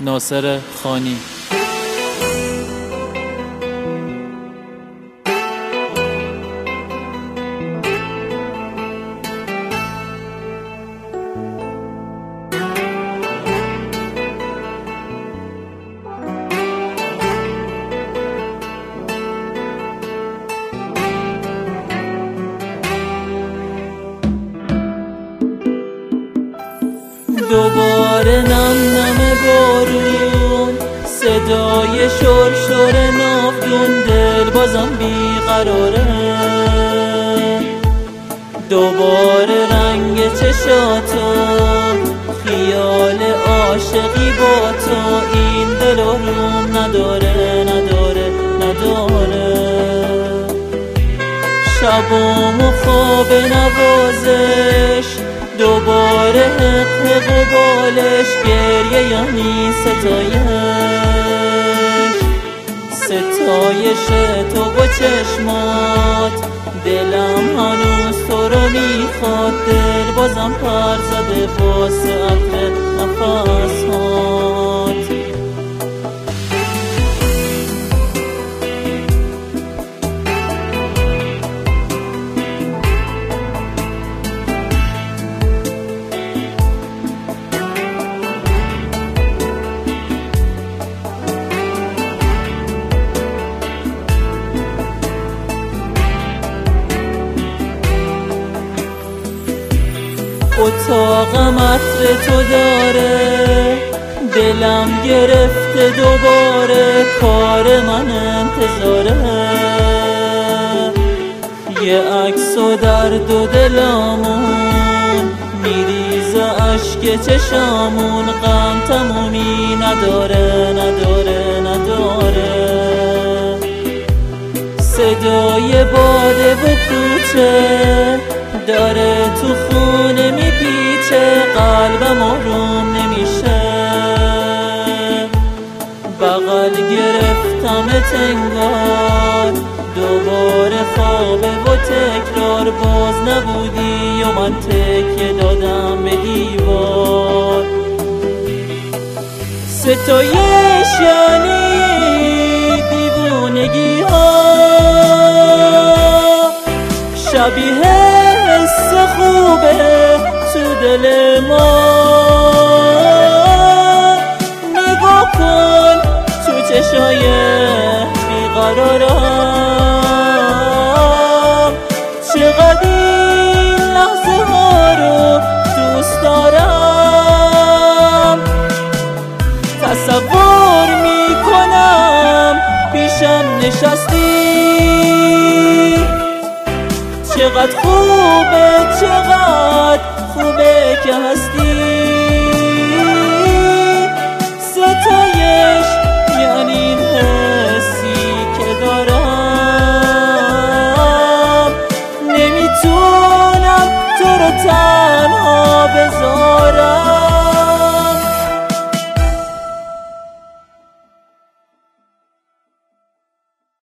ناصر خانی. دوباره نم نم بارون، صدای شرشر ناودون، دل بازم بیقراره. دوباره رنگ چشاتو، خیال عاشقی با تو، این دل روم نداره نداره نداره. شبام و خواب نوازش، دوباره حق بالش، گریه یعنی ستایش تو با چشمات. دلم هنوز تو رو میخواد، دل بازم پر زده واسه عطر نفسات. اتاقم عطر تو داره، دلم گرفته دوباره، کار من انتظاره. یه عکس و درد و دلامون، میریزه اشک چشامون، غم تمومی نداره نداره نداره. صدای باده و کوچه داره تو خونه میپیچه، قلبم آروم نمیشه. بغل گرفتم انگار، دوباره خوابه و تکرار، باز نبودی و من تکیه دادم به دیوار. ستایش یعنی دیوونگی ها، شبیه حس خوبه تو دل ما. نگاه کن تو چشای بیقرارم، چقدر این لحظه ها رو دوست دارم. تصور میکنم پیشم نشستی، چقدر خوبه که هستی. ستایش یعنی این حسی که دارم، نمیتونم تو رو تنها بذارم.